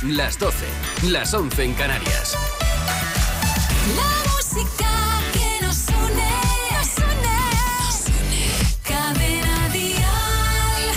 las 12, las 11 en Canarias. La música que nos une, nos une. Cadena Dial.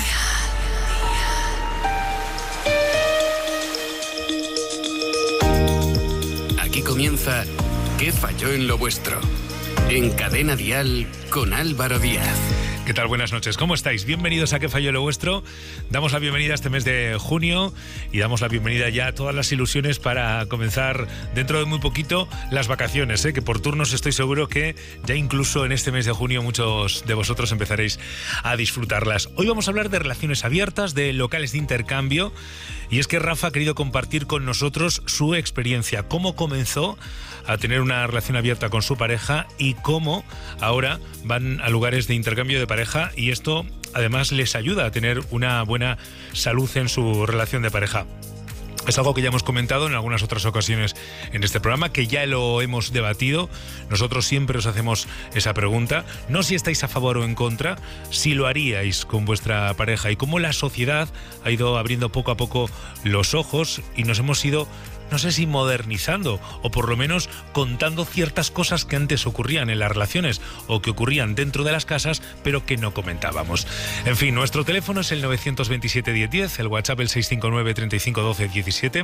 Aquí comienza ¿Qué falló en lo vuestro? En Cadena Dial con Álvaro Díaz. ¿Qué tal? Buenas noches. ¿Cómo estáis? Bienvenidos a ¿Qué falló en lo vuestro? Damos la bienvenida a este mes de junio y damos la bienvenida ya a todas las ilusiones para comenzar dentro de muy poquito las vacaciones, que por turnos estoy seguro que ya incluso en este mes de junio muchos de vosotros empezaréis a disfrutarlas. Hoy vamos a hablar de relaciones abiertas, de locales de intercambio, y es que Rafa ha querido compartir con nosotros su experiencia, cómo comenzó a tener una relación abierta con su pareja y cómo ahora van a lugares de intercambio de pareja, y esto además les ayuda a tener una buena salud en su relación de pareja. Es algo que ya hemos comentado en algunas otras ocasiones en este programa, que ya lo hemos debatido. Nosotros siempre os hacemos esa pregunta, no si estáis a favor o en contra, si lo haríais con vuestra pareja, y cómo la sociedad ha ido abriendo poco a poco los ojos y nos hemos ido, no sé si modernizando, o por lo menos contando ciertas cosas que antes ocurrían en las relaciones o que ocurrían dentro de las casas, pero que no comentábamos. En fin, nuestro teléfono es el 927 1010, el WhatsApp el 659 35 12 17,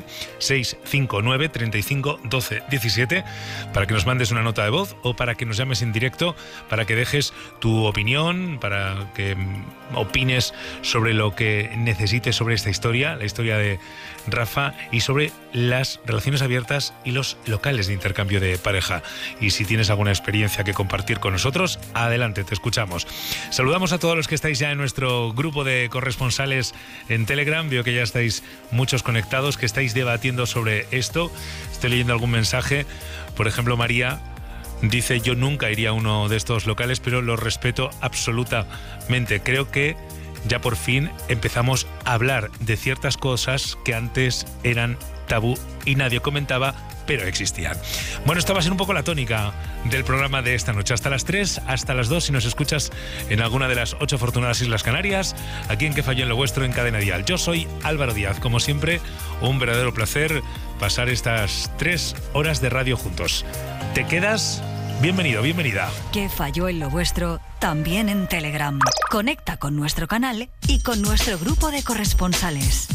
659 35 12 17, para que nos mandes una nota de voz o para que nos llames en directo, para que dejes tu opinión, para que opines sobre lo que necesites sobre esta historia, la historia de Rafa, y sobre las relaciones abiertas y los locales de intercambio de pareja. Y si tienes alguna experiencia que compartir con nosotros, adelante, te escuchamos. Saludamos a todos los que estáis ya en nuestro grupo de corresponsales en Telegram. Veo que ya estáis muchos conectados, que estáis debatiendo sobre esto. Estoy leyendo algún mensaje. Por ejemplo, María dice: yo nunca iría a uno de estos locales, pero lo respeto absolutamente. Creo que ya por fin empezamos a hablar de ciertas cosas que antes eran tabú y nadie comentaba, pero existían. Bueno, esta va a ser un poco la tónica del programa de esta noche. Hasta las 3, hasta las 2, si nos escuchas en alguna de las 8 afortunadas Islas Canarias, aquí en ¿Qué falló en lo vuestro? En Cadena Dial. Yo soy Álvaro Díaz. Como siempre, un verdadero placer pasar estas 3 horas de radio juntos. ¿Te quedas? Bienvenido, bienvenida. ¿Qué falló en lo vuestro? También en Telegram. Conecta con nuestro canal y con nuestro grupo de corresponsales.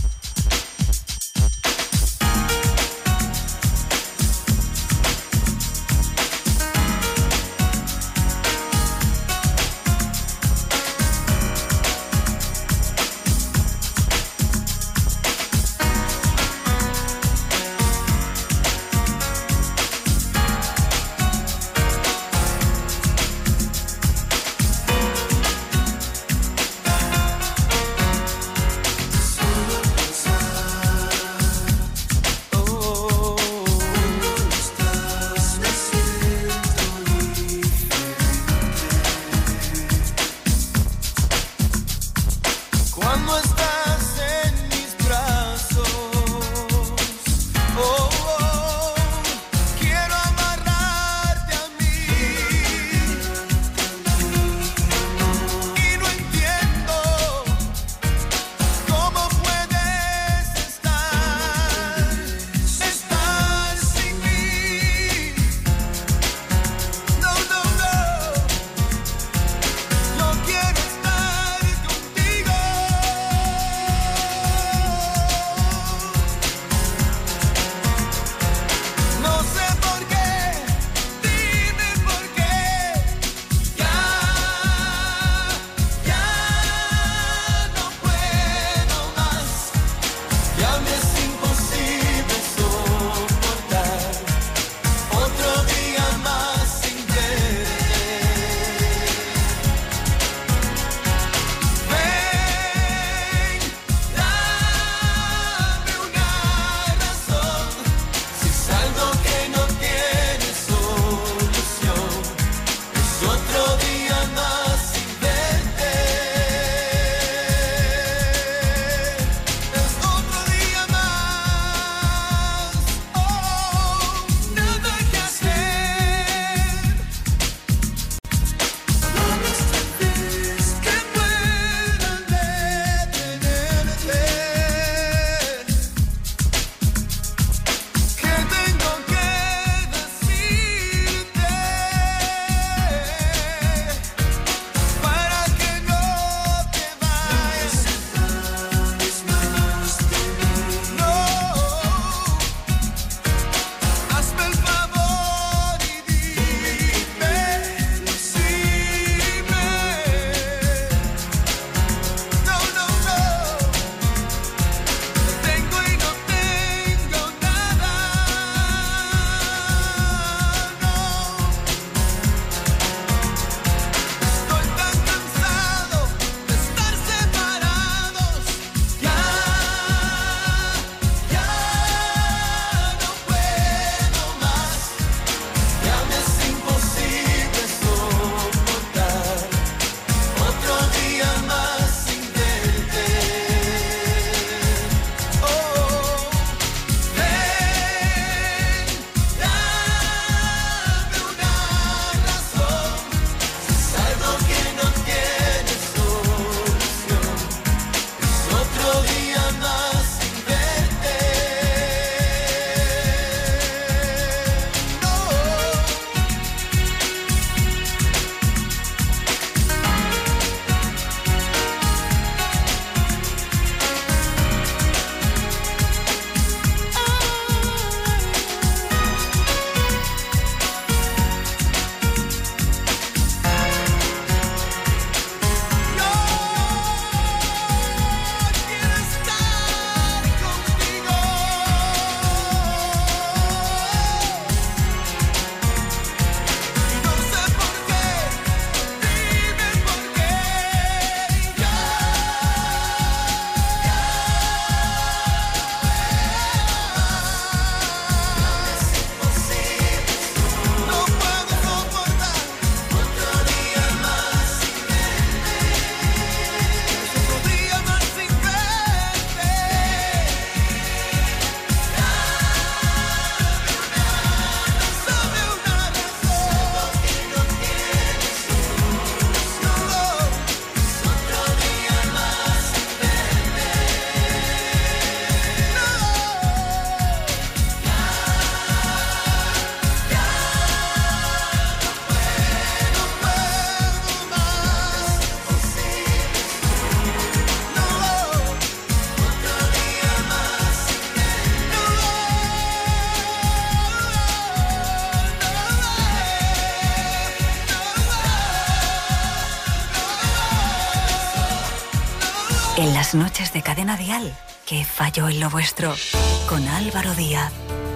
En las noches de Cadena Dial, ¿qué falló en lo vuestro? Con Álvaro Díaz.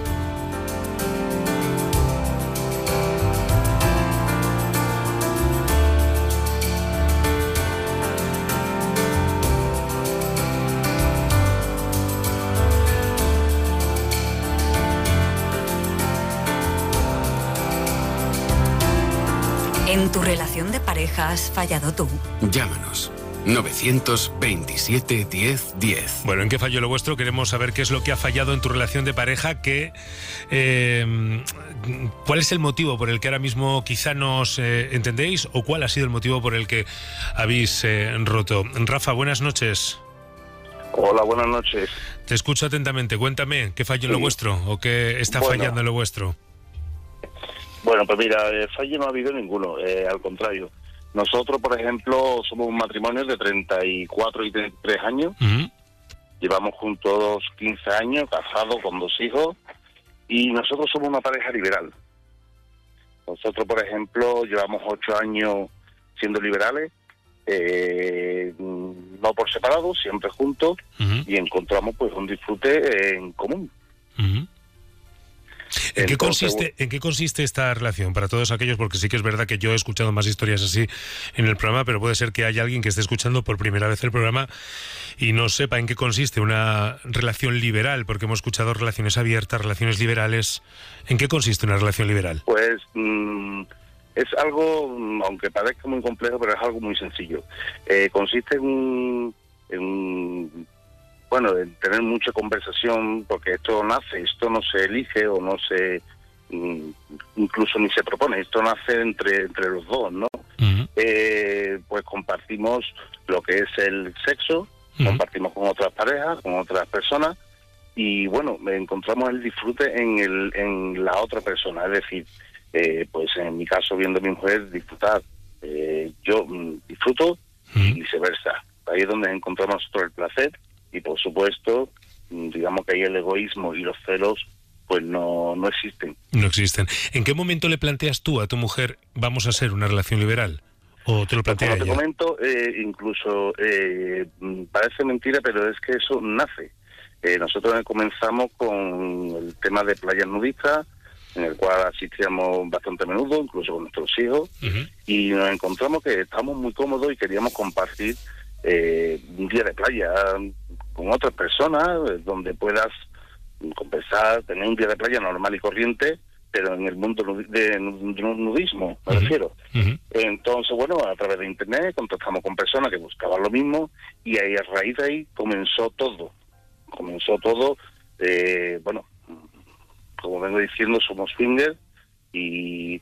¿En tu relación de pareja has fallado tú? Llámanos. 927 10 10. Bueno, ¿en qué falló lo vuestro? Queremos saber qué es lo que ha fallado en tu relación de pareja, cuál es el motivo por el que ahora mismo quizá no os entendéis, o cuál ha sido el motivo por el que habéis roto. Rafa, buenas noches. Hola, buenas noches. Te escucho atentamente. Cuéntame, ¿qué falló en lo vuestro o qué está fallando en lo vuestro? Bueno, pues mira, fallo no ha habido ninguno, al contrario. Nosotros, por ejemplo, somos un matrimonio de 34 y 33 años. Uh-huh. Llevamos juntos 15 años, casados con 2 hijos, y nosotros somos una pareja liberal. Nosotros, por ejemplo, llevamos 8 años siendo liberales, no por separado, siempre juntos, uh-huh. y encontramos pues un disfrute en común. Uh-huh. ¿En qué consiste esta relación? Para todos aquellos, porque sí que es verdad que yo he escuchado más historias así en el programa, pero puede ser que haya alguien que esté escuchando por primera vez el programa y no sepa en qué consiste una relación liberal, porque hemos escuchado relaciones abiertas, relaciones liberales. ¿En qué consiste una relación liberal? Pues es algo, aunque parezca muy complejo, pero es algo muy sencillo. Consiste en tener mucha conversación, porque esto nace, esto no se elige o no se, incluso ni se propone, esto nace entre los dos, ¿no? Uh-huh. Pues compartimos lo que es el sexo, uh-huh. compartimos con otras parejas, con otras personas, y bueno, encontramos el disfrute en la otra persona, es decir, pues en mi caso, viendo a mi mujer disfrutar, yo disfruto uh-huh. y viceversa. Ahí es donde encontramos nosotros el placer. Y por supuesto, digamos que ahí el egoísmo y los celos pues no existen. No existen. ¿En qué momento le planteas tú a tu mujer, vamos a ser una relación liberal? ¿O te lo plantea ella? Como te comento, incluso parece mentira, pero es que eso nace. Nosotros comenzamos con el tema de playas nudistas, en el cual asistíamos bastante a menudo, incluso con nuestros hijos, uh-huh. y nos encontramos que estamos muy cómodos y queríamos compartir un día de playa con otras personas, donde puedas compensar, tener un día de playa normal y corriente, pero en el mundo de nudismo, me refiero. Uh-huh. Entonces, bueno, a través de internet contactamos con personas que buscaban lo mismo, y ahí, a raíz de ahí comenzó todo. Bueno, como vengo diciendo, somos swingers, y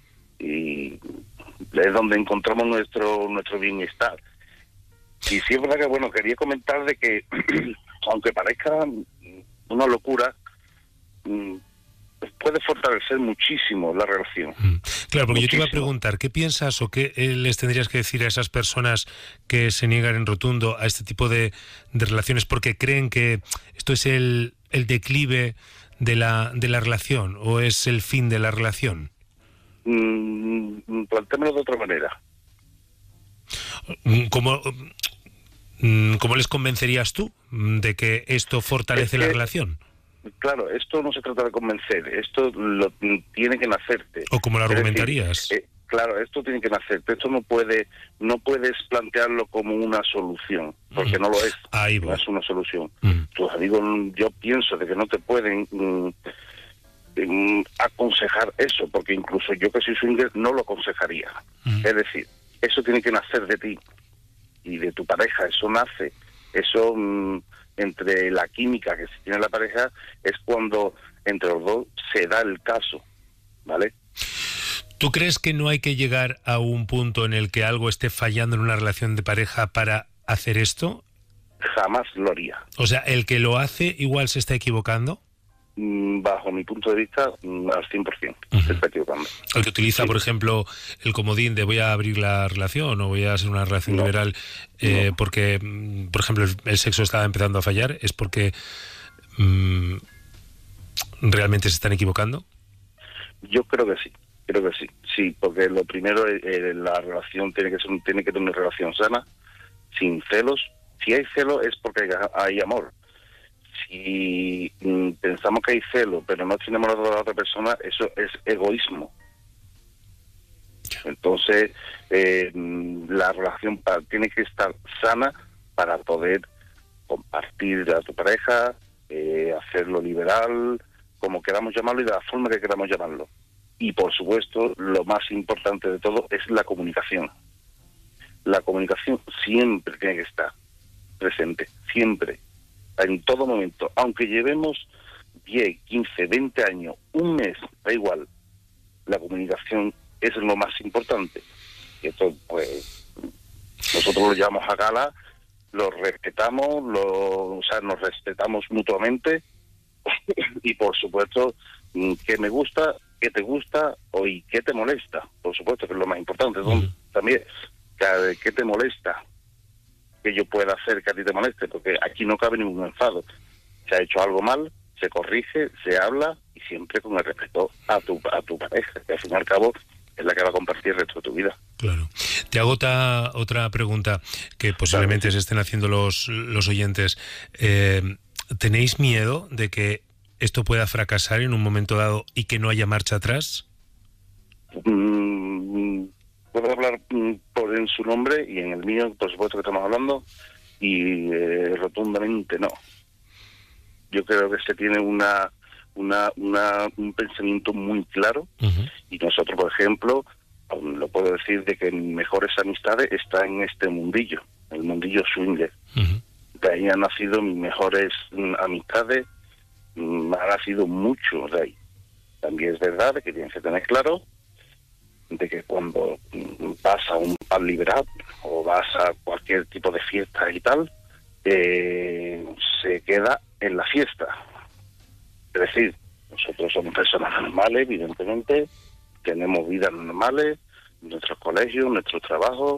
es donde encontramos nuestro bienestar. Y sí es verdad que, bueno, quería comentar de que, aunque parezca una locura, puede fortalecer muchísimo la relación. Claro, porque muchísimo. Yo te iba a preguntar, ¿qué piensas o qué les tendrías que decir a esas personas que se niegan en rotundo a este tipo de relaciones porque creen que esto es el declive de la relación o es el fin de la relación? Plantémoslo de otra manera. ¿Cómo les convencerías tú de que esto fortalece la relación? Claro, esto no se trata de convencer, esto lo tiene que nacerte. ¿O cómo lo argumentarías? Claro, esto tiene que nacerte, esto no puedes plantearlo como una solución, porque no lo es, no es una solución. Tus amigos, yo pienso de que no te pueden aconsejar eso, porque incluso yo que soy swinger no lo aconsejaría. Es decir, eso tiene que nacer de ti y de tu pareja, eso nace, eso entre la química que se tiene en la pareja es cuando entre los dos se da el caso, ¿vale? ¿Tú crees que no hay que llegar a un punto en el que algo esté fallando en una relación de pareja para hacer esto? Jamás lo haría. O sea, ¿el que lo hace igual se está equivocando? Bajo mi punto de vista, al 100%, se está equivocando. El que utiliza, por ejemplo, el comodín de voy a abrir la relación o voy a hacer una relación liberal porque, por ejemplo, el sexo está empezando a fallar, ¿es porque realmente se están equivocando? Yo creo que sí, porque lo primero, la relación tiene que tener una relación sana, sin celos, Si hay celo es porque hay amor. Si pensamos que hay celo, pero no tenemos a la otra persona, eso es egoísmo. Entonces, la relación tiene que estar sana para poder compartir a tu pareja, hacerlo liberal, como queramos llamarlo y de la forma que queramos llamarlo. Y por supuesto, lo más importante de todo es la comunicación. La comunicación siempre tiene que estar presente, siempre, en todo momento. Aunque llevemos 10, 15, 20 años, un mes, da igual, la comunicación es lo más importante. Y esto, pues, nosotros lo llevamos a gala, lo respetamos, nos respetamos mutuamente y por supuesto, que me gusta, que te gusta y que te molesta, por supuesto que es lo más importante. También, ¿qué te molesta que yo pueda hacer que a ti te moleste? Porque aquí no cabe ningún enfado. Se ha hecho algo mal, se corrige, se habla y siempre con el respeto a tu pareja, que al fin y al cabo es la que va a compartir el resto de tu vida. Claro. Te hago otra pregunta que posiblemente se estén haciendo los oyentes. ¿Tenéis miedo de que esto pueda fracasar en un momento dado y que no haya marcha atrás? Puedo hablar en su nombre y en el mío, por supuesto que estamos hablando, y rotundamente no. Yo creo que se tiene un pensamiento muy claro, y nosotros, por ejemplo, lo puedo decir de que mis mejores amistades están en este mundillo, el mundillo swinger. De ahí han nacido mis mejores amistades, ha nacido mucho de ahí. También es verdad que tienes que tener claro de que cuando vas a un pub liberal o vas a cualquier tipo de fiesta y tal, se queda en la fiesta. Es decir, nosotros somos personas normales, evidentemente, tenemos vidas normales, nuestros colegios, nuestros trabajos,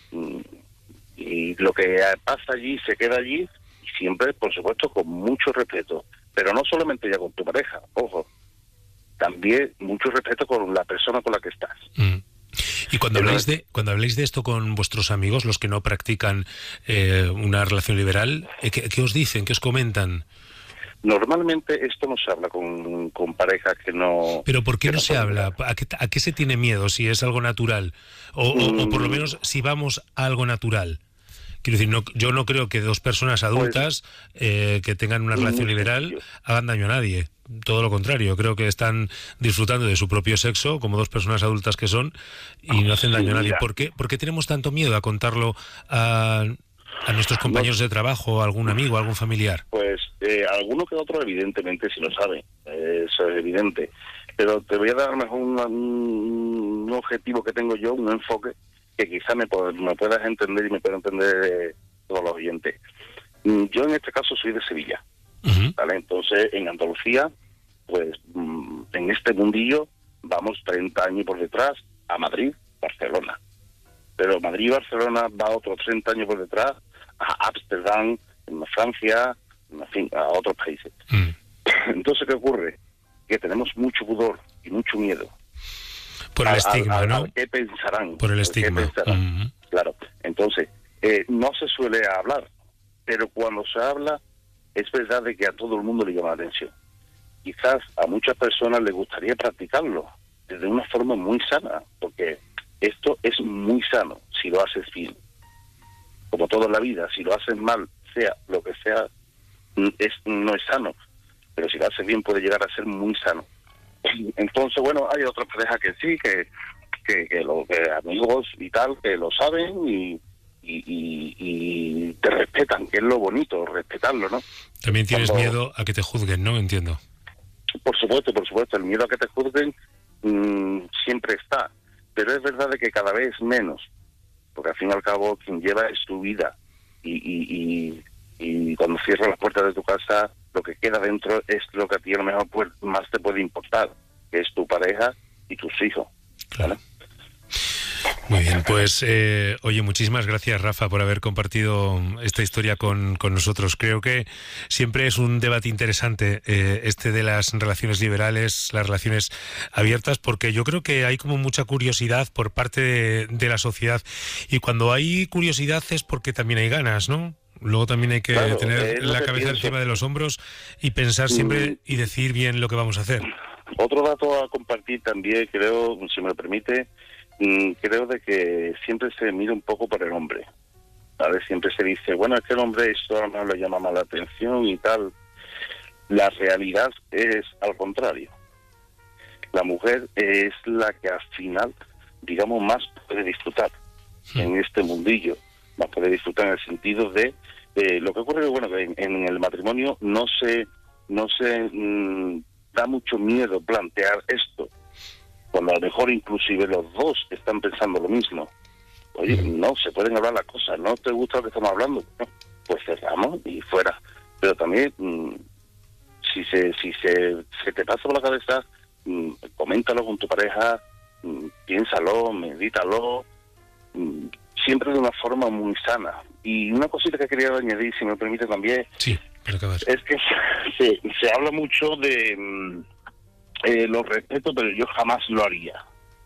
y lo que pasa allí se queda allí, y siempre, por supuesto, con mucho respeto. Pero no solamente ya con tu pareja, ojo, también mucho respeto con la persona con la que estás. Y cuando habláis de esto con vuestros amigos, los que no practican una relación liberal, ¿qué os dicen? ¿Qué os comentan? Normalmente esto no se habla con parejas que no... ¿Pero por qué no se habla? ¿A qué se tiene miedo si es algo natural? O por lo menos si vamos a algo natural. Quiero decir, yo no creo que dos personas adultas que tengan una relación liberal hagan daño a nadie. Todo lo contrario, creo que están disfrutando de su propio sexo como dos personas adultas que son y no hacen daño a nadie. ¿Por qué tenemos tanto miedo a contarlo a nuestros compañeros de trabajo, a algún amigo, a algún familiar? Pues alguno que otro evidentemente sí lo sabe, eso es evidente. Pero te voy a dar mejor un objetivo que tengo yo, un enfoque que quizá me puedas entender y me pueda entender todos los oyentes. Yo en este caso soy de Sevilla, ¿vale? Entonces en Andalucía, pues en este mundillo vamos 30 años por detrás a Madrid, Barcelona. Pero Madrid y Barcelona va otros 30 años por detrás a Ámsterdam, en Francia, en fin, a otros países. Entonces, ¿qué ocurre? Que tenemos mucho pudor y mucho miedo. Por el estigma, ¿no? ¿Qué pensarán? Por el estigma. Claro. Entonces, no se suele hablar, pero cuando se habla, es verdad de que a todo el mundo le llama la atención. Quizás a muchas personas les gustaría practicarlo de una forma muy sana, porque esto es muy sano si lo haces bien. Como todo en la vida, si lo haces mal, sea lo que sea, no es sano. Pero si lo haces bien puede llegar a ser muy sano. Entonces, bueno, hay otras parejas que sí, que amigos y tal, que lo saben y te respetan, que es lo bonito, respetarlo, ¿no? También tienes miedo a que te juzguen, ¿no? Entiendo. Por supuesto, el miedo a que te juzguen siempre está, pero es verdad de que cada vez menos, porque al fin y al cabo quien lleva es tu vida y cuando cierras las puertas de tu casa, lo que queda dentro es lo que a ti a lo mejor más te puede importar, que es tu pareja y tus hijos. Claro. Muy bien, pues oye, muchísimas gracias, Rafa, por haber compartido esta historia con nosotros. Creo que siempre es un debate interesante este de las relaciones liberales, las relaciones abiertas, porque yo creo que hay como mucha curiosidad por parte de la sociedad, y cuando hay curiosidad es porque también hay ganas, ¿no? Luego también hay que tener la cabeza pienso. encima de los hombros y pensar siempre y decir bien lo que vamos a hacer. Otro dato a compartir también, creo, si me lo permite, creo de que siempre se mira un poco por el hombre. ¿Vale? Siempre se dice, bueno, es que el hombre esto a lo mejor le llama más la atención y tal. La realidad es al contrario. La mujer es la que al final, digamos, más puede disfrutar en este mundillo. Más puede disfrutar en el sentido de lo que ocurre, bueno, que en el matrimonio no se da mucho miedo plantear esto, cuando a lo mejor inclusive los dos están pensando lo mismo. Oye, no, se pueden hablar las cosas, ¿no te gusta lo que estamos hablando? No, pues cerramos y fuera. Pero también, si se te pasa por la cabeza, coméntalo con tu pareja, piénsalo, medítalo, siempre de una forma muy sana. Y una cosita que quería añadir, si me permite también, Sí, pero acabas. es que se habla mucho de lo respeto, pero yo jamás lo haría.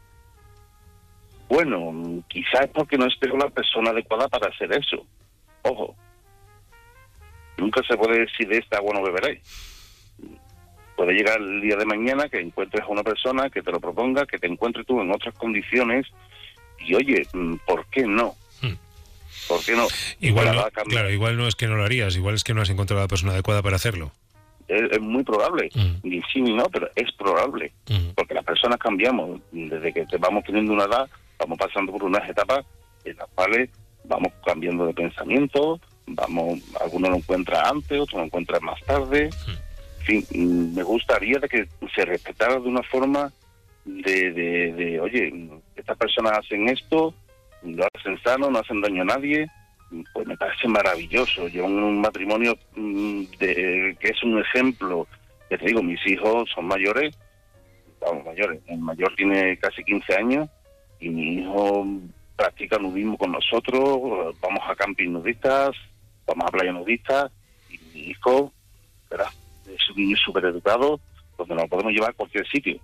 Bueno, quizás es porque no estoy con la persona adecuada para hacer eso. Ojo, nunca se puede decir de esta agua no beberé. Puede llegar el día de mañana que encuentres a una persona que te lo proponga, que te encuentres tú en otras condiciones y oye, ¿por qué no? ¿Por qué no? Igual no, claro, igual no es que no lo harías, igual es que no has encontrado a la persona adecuada para hacerlo. Es muy probable, ni sí ni no, pero es probable, porque las personas cambiamos, desde que vamos teniendo una edad, vamos pasando por unas etapas en las cuales vamos cambiando de pensamiento, algunos lo encuentran antes, otros lo encuentran más tarde. En fin, me gustaría de que se respetara de una forma de oye, estas personas hacen esto, lo hacen sano, no hacen daño a nadie, pues me parece maravilloso. Yo en un matrimonio que es un ejemplo, ya te digo, mis hijos son mayores, el mayor tiene casi 15 años y mi hijo practica nudismo con nosotros, vamos a camping nudistas, vamos a playa nudistas, y mi hijo, ¿verdad?, es un niño súper educado, donde nos podemos llevar a cualquier sitio.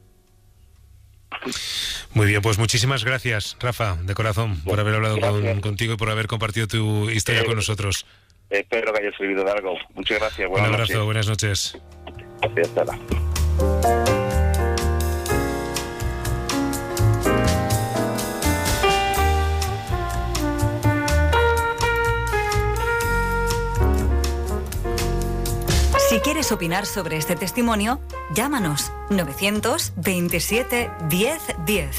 Muy bien, pues muchísimas gracias, Rafa, de corazón, por haber hablado contigo y por haber compartido tu historia con nosotros. Espero que haya servido de algo. Muchas gracias. Un abrazo, buenas noches. Gracias, hasta la. Si quieres opinar sobre este testimonio, llámanos 927 10 10.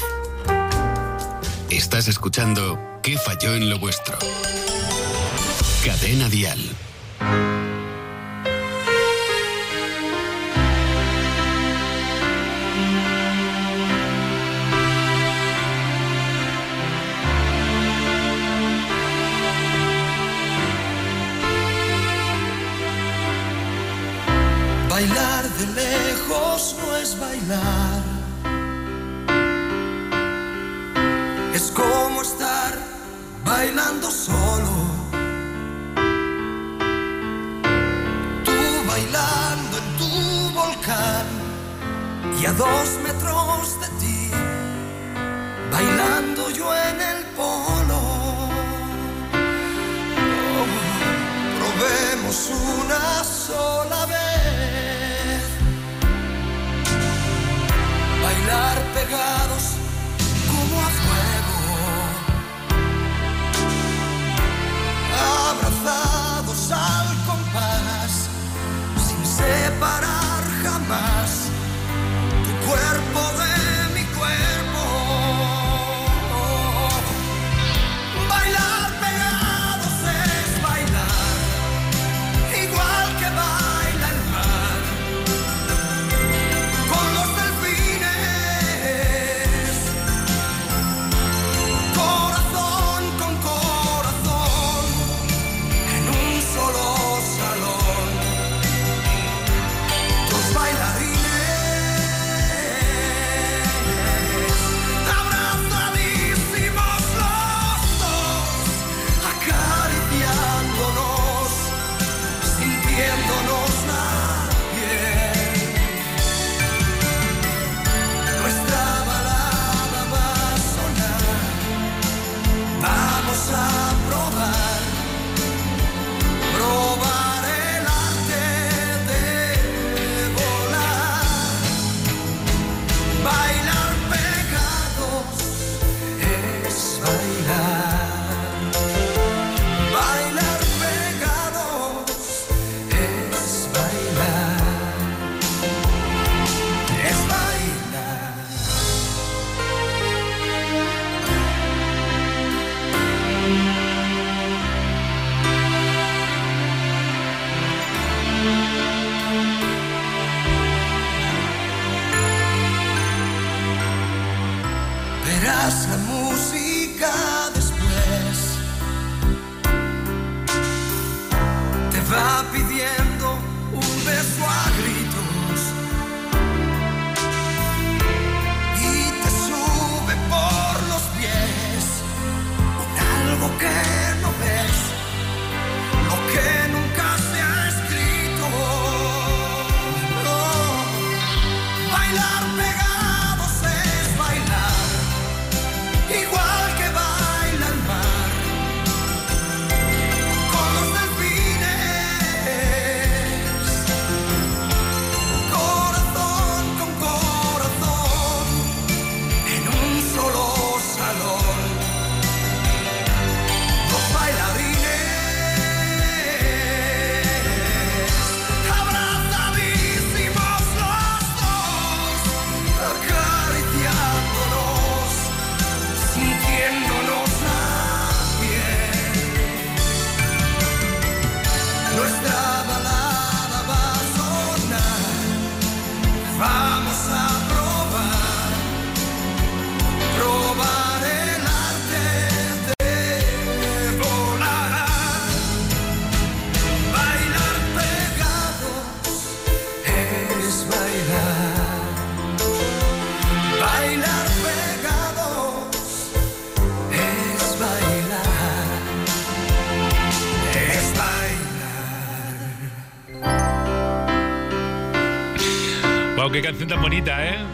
Estás escuchando ¿Qué falló en lo vuestro? Cadena Dial. Bailar de lejos no es bailar. Es como estar bailando solo. Tú bailando en tu volcán y a 2 metros de ti, bailando yo en el polo. Oh, probemos una sola vez. Bailar pegados como a fuego, abrazados al compás, sin separar jamás tu cuerpo de mi cuerpo. Bailar pegados es bailar, igual que baila el mar, con los delfines, corazón con corazón, en un solo salón, dos bailarines, abrazadísimos los dos, acariciándonos, sintiéndonos la piel. Nuestra balada va a sonar, vamos a probar qué canción tan bonita, ¿eh?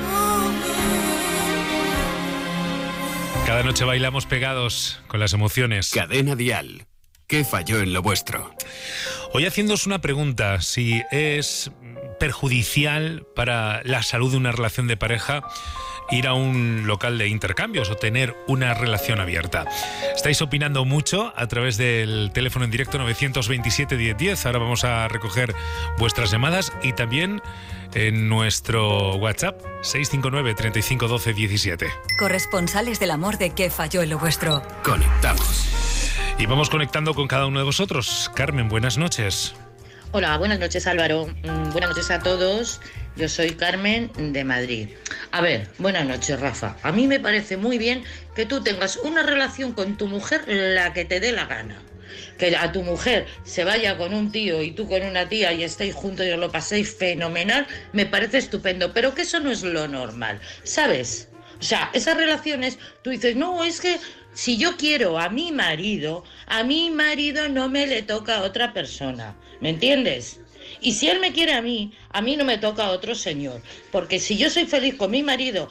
Cada noche bailamos pegados con las emociones. Cadena Dial. ¿Qué falló en lo vuestro? Hoy haciéndoos una pregunta, si es perjudicial para la salud de una relación de pareja ir a un local de intercambios o tener una relación abierta. Estáis opinando mucho a través del teléfono en directo 927 1010. Ahora vamos a recoger vuestras llamadas y también en nuestro WhatsApp 659 35 12 17. Corresponsales del amor de ¿Qué falló en lo vuestro? Conectamos. Y vamos conectando con cada uno de vosotros. Carmen, buenas noches. Hola, buenas noches Álvaro, buenas noches a todos, yo soy Carmen de Madrid. A ver, buenas noches Rafa, a mí me parece muy bien que tú tengas una relación con tu mujer la que te dé la gana. Que a tu mujer se vaya con un tío y tú con una tía y estéis juntos y os lo paséis fenomenal, me parece estupendo, pero que eso no es lo normal, ¿sabes? O sea, esas relaciones, tú dices, no, es que si yo quiero a mi marido no me le toca a otra persona, ¿me entiendes? Y si él me quiere a mí no me toca a otro señor, porque si yo soy feliz con mi marido,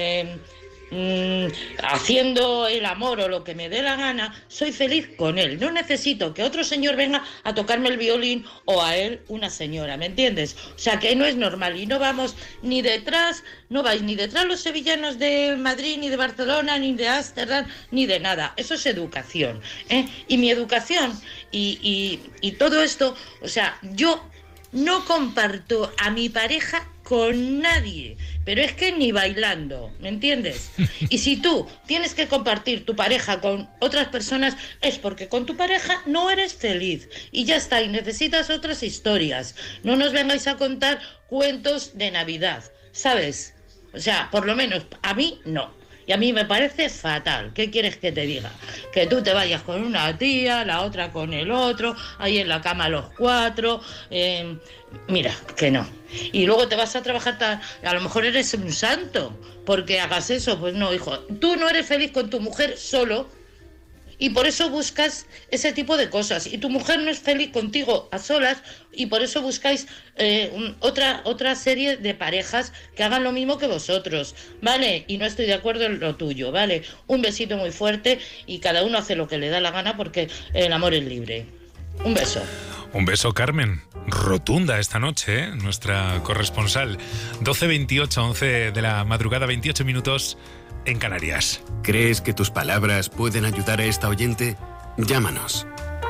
haciendo el amor o lo que me dé la gana, soy feliz con él. No necesito que otro señor venga a tocarme el violín o a él una señora, ¿me entiendes? O sea que no es normal y no vamos ni detrás, no vais ni detrás los sevillanos de Madrid, ni de Barcelona, ni de Ámsterdam, ni de nada. Eso es educación, ¿eh? Y mi educación y todo esto, o sea, yo no comparto a mi pareja con nadie, pero es que ni bailando, ¿me entiendes? Y si tú tienes que compartir tu pareja con otras personas es porque con tu pareja no eres feliz y ya está, y necesitas otras historias. No nos vengáis a contar cuentos de Navidad, ¿sabes? O sea, por lo menos a mí no. Y a mí me parece fatal. ¿Qué quieres que te diga? Que tú te vayas con una tía, la otra con el otro, ahí en la cama los cuatro. Mira, que no. Y luego te vas a trabajar, a lo mejor eres un santo, porque hagas eso. Pues no, hijo. Tú no eres feliz con tu mujer solo y por eso buscas ese tipo de cosas. Y tu mujer no es feliz contigo a solas y por eso buscáis otra serie de parejas que hagan lo mismo que vosotros, ¿vale? Y no estoy de acuerdo en lo tuyo, ¿vale? Un besito muy fuerte y cada uno hace lo que le da la gana porque el amor es libre. Un beso. Un beso, Carmen. Rotunda esta noche, ¿eh? Nuestra corresponsal. 12:28, 11 de la madrugada, 28 minutos en Canarias. ¿Crees que tus palabras pueden ayudar a esta oyente? Llámanos.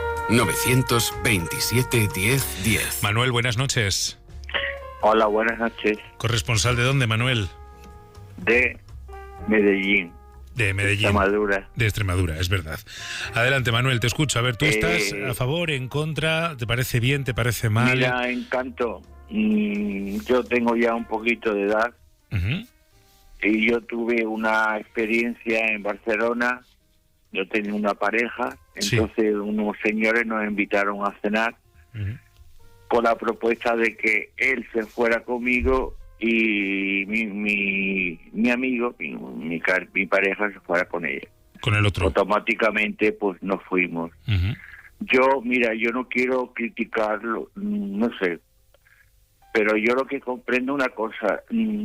927 1010. Manuel, buenas noches. Hola, buenas noches. ¿Corresponsal de dónde, Manuel? De Medellín. De Medellín. Extremadura. De Extremadura, es verdad. Adelante, Manuel, te escucho. A ver, ¿tú estás a favor, en contra? ¿Te parece bien, te parece mal? Mira, Encanto, yo tengo ya un poquito de edad. Uh-huh. Y yo tuve una experiencia en Barcelona. Yo tenía una pareja, entonces unos señores nos invitaron a cenar con la propuesta de que él se fuera conmigo y mi amigo, mi pareja se fuera con ella. Con el otro. Automáticamente pues nos fuimos. Uh-huh. Yo no quiero criticarlo, no sé, pero yo lo que comprendo una cosa...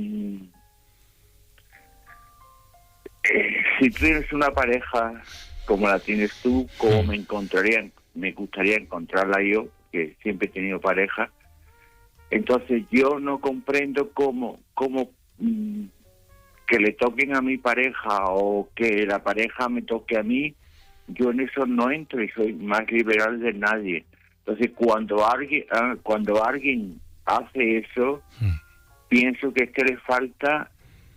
si tú tienes una pareja como la tienes tú, como me gustaría encontrarla yo, que siempre he tenido pareja, entonces yo no comprendo cómo que le toquen a mi pareja o que la pareja me toque a mí. Yo en eso no entro y soy más liberal de nadie. Entonces cuando alguien hace eso, pienso que es que le falta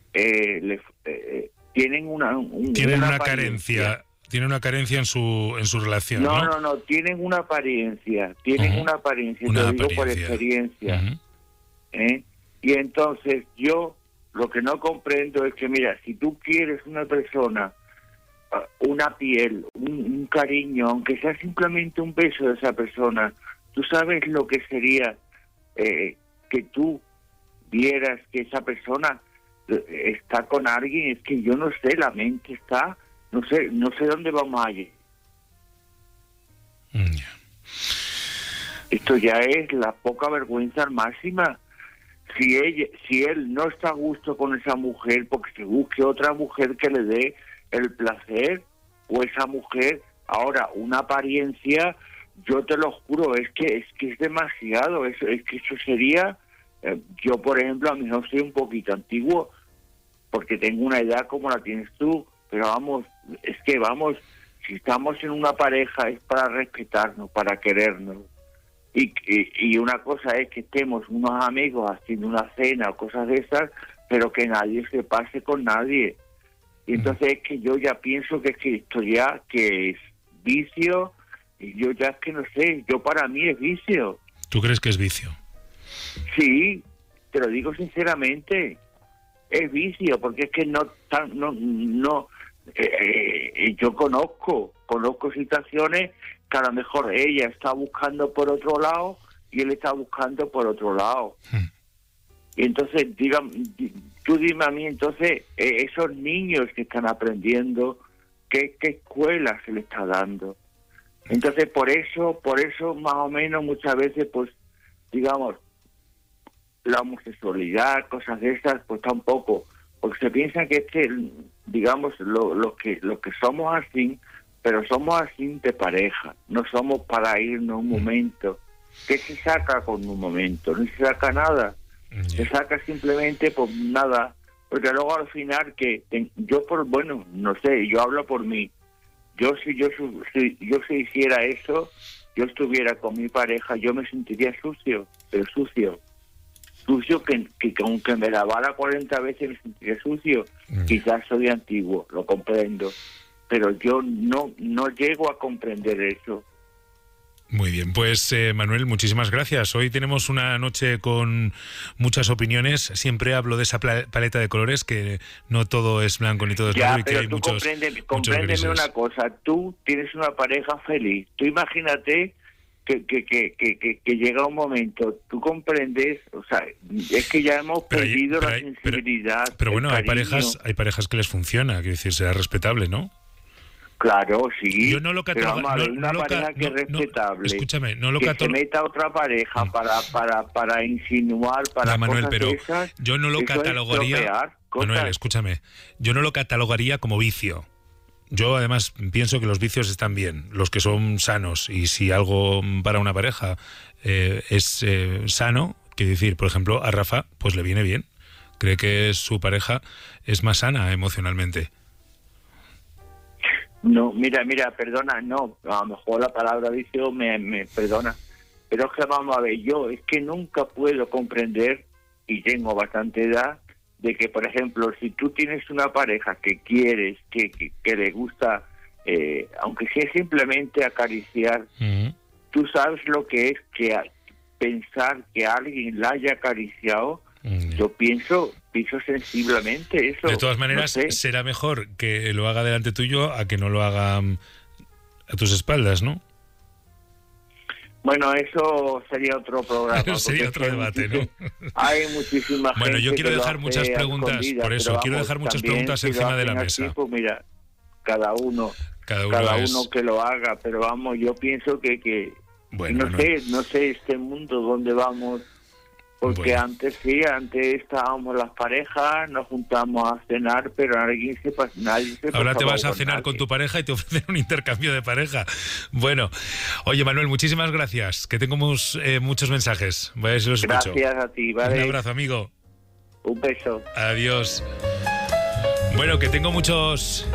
tienen una carencia. Tiene una carencia en su relación, ¿no? No, tienen una apariencia. Tienen una apariencia, te lo digo por experiencia. Uh-huh. Y entonces yo lo que no comprendo es que, mira, si tú quieres una persona, una piel, un cariño, aunque sea simplemente un beso de esa persona, tú sabes lo que sería que tú vieras que esa persona está con alguien. Es que yo no sé, la mente está, no sé dónde vamos a ir. Esto ya es la poca vergüenza máxima. si él no está a gusto con esa mujer, porque se busque otra mujer que le dé el placer, o esa mujer, ahora, una apariencia, yo te lo juro, es que es demasiado, es que eso sería, yo por ejemplo, a mí no soy un poquito antiguo, porque tengo una edad como la tienes tú, pero vamos, si estamos en una pareja es para respetarnos, para querernos. Y una cosa es que estemos unos amigos haciendo una cena o cosas de esas, pero que nadie se pase con nadie. Y entonces es que yo ya pienso que esto ya que es vicio, y yo ya es que no sé, yo para mí es vicio. ¿Tú crees que es vicio? Sí, te lo digo sinceramente, es vicio, porque es que yo conozco situaciones que a lo mejor ella está buscando por otro lado y él está buscando por otro lado. Y entonces, tú dime a mí, entonces, esos niños que están aprendiendo, ¿qué escuela se le está dando? Entonces, por eso más o menos muchas veces, pues, digamos, la homosexualidad, cosas de esas, pues tampoco, porque se piensa que digamos, lo que somos así, pero somos así de pareja, no somos para irnos un momento. ¿Qué se saca con un momento? No se saca nada, se saca simplemente por nada, porque luego al final no sé, yo hablo por mí, si yo hiciera eso, yo estuviera con mi pareja, yo me sentiría sucio que aunque me lavara 40 veces me sentiría sucio. Quizás soy antiguo, lo comprendo, pero yo no llego a comprender eso. Muy bien, pues Manuel, muchísimas gracias. Hoy tenemos una noche con muchas opiniones. Siempre hablo de esa paleta de colores, que no todo es blanco ni todo es negro, y que hay muchos compréndeme una cosa. Tú tienes una pareja feliz. Tú imagínate que llega un momento, tú comprendes, o sea, es que ya hemos perdido la sensibilidad. Pero bueno, hay parejas que les funciona, quiero decir, será respetable, ¿no? Claro, sí. Yo no lo catalogaría. Una pareja que es respetable. Escúchame, no lo que se meta a otra pareja para insinuar, para Manuel, cosas pero de esas, yo no lo catalogaría. Manuel, escúchame, yo no lo catalogaría como vicio. Yo además pienso que los vicios están bien, los que son sanos, y si algo para una pareja es sano, quiero decir, por ejemplo, a Rafa pues le viene bien, cree que su pareja es más sana emocionalmente. No, mira, perdona, no, a lo mejor la palabra vicio me perdona, pero es que vamos a ver, yo es que nunca puedo comprender, y tengo bastante edad, de que, por ejemplo, si tú tienes una pareja que quieres, que le gusta, aunque sea simplemente acariciar, tú sabes lo que es que pensar que alguien la haya acariciado. Yo pienso sensiblemente eso. De todas maneras, no sé. Será mejor que lo haga delante tuyo a que no lo haga a tus espaldas, ¿no? Bueno, eso sería otro programa. Sería otro debate, ¿no? Hay muchísima gente. Bueno, yo quiero dejar muchas preguntas, por eso, quiero vamos, dejar muchas también, preguntas si encima de la así, mesa. Pues mira, cada uno que lo haga, pero vamos, yo pienso que bueno, no sé este mundo dónde vamos, porque antes estábamos las parejas, nos juntamos a cenar, pero nadie se ahora te vas a cenar con tu pareja y te ofrecen un intercambio de pareja. Bueno, oye Manuel, muchísimas gracias, que tengo muchos mensajes, voy a ver si los escucho. Gracias a ti, ¿vale? Un abrazo, amigo. Un beso. Adiós. Bueno, que tengo muchos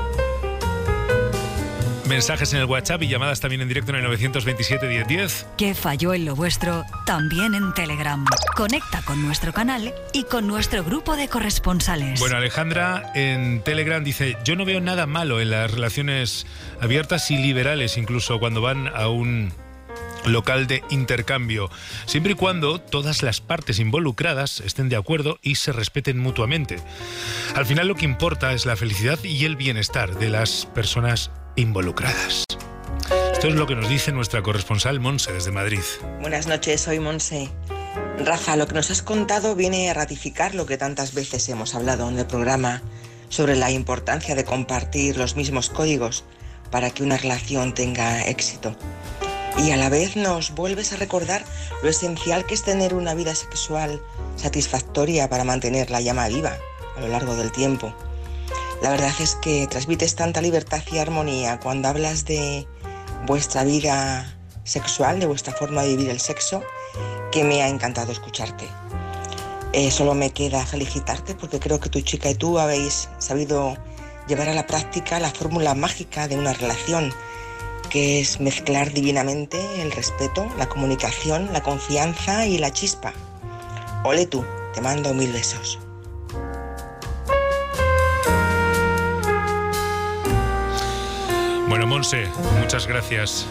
mensajes en el WhatsApp y llamadas también en directo en el 927-1010. ¿Qué falló en lo vuestro? También en Telegram. Conecta con nuestro canal y con nuestro grupo de corresponsales. Bueno, Alejandra en Telegram dice: yo no veo nada malo en las relaciones abiertas y liberales, incluso cuando van a un local de intercambio, siempre y cuando todas las partes involucradas estén de acuerdo y se respeten mutuamente. Al final lo que importa es la felicidad y el bienestar de las personas involucradas. Esto es lo que nos dice nuestra corresponsal Monse desde Madrid. Buenas noches, soy Monse. Rafa, lo que nos has contado viene a ratificar lo que tantas veces hemos hablado en el programa sobre la importancia de compartir los mismos códigos para que una relación tenga éxito. Y a la vez nos vuelves a recordar lo esencial que es tener una vida sexual satisfactoria para mantener la llama viva a lo largo del tiempo. La verdad es que transmites tanta libertad y armonía cuando hablas de vuestra vida sexual, de vuestra forma de vivir el sexo, que me ha encantado escucharte. Solo me queda felicitarte porque creo que tu chica y tú habéis sabido llevar a la práctica la fórmula mágica de una relación, que es mezclar divinamente el respeto, la comunicación, la confianza y la chispa. Ole tú, te mando 1000 besos. Bueno, Monse, muchas gracias.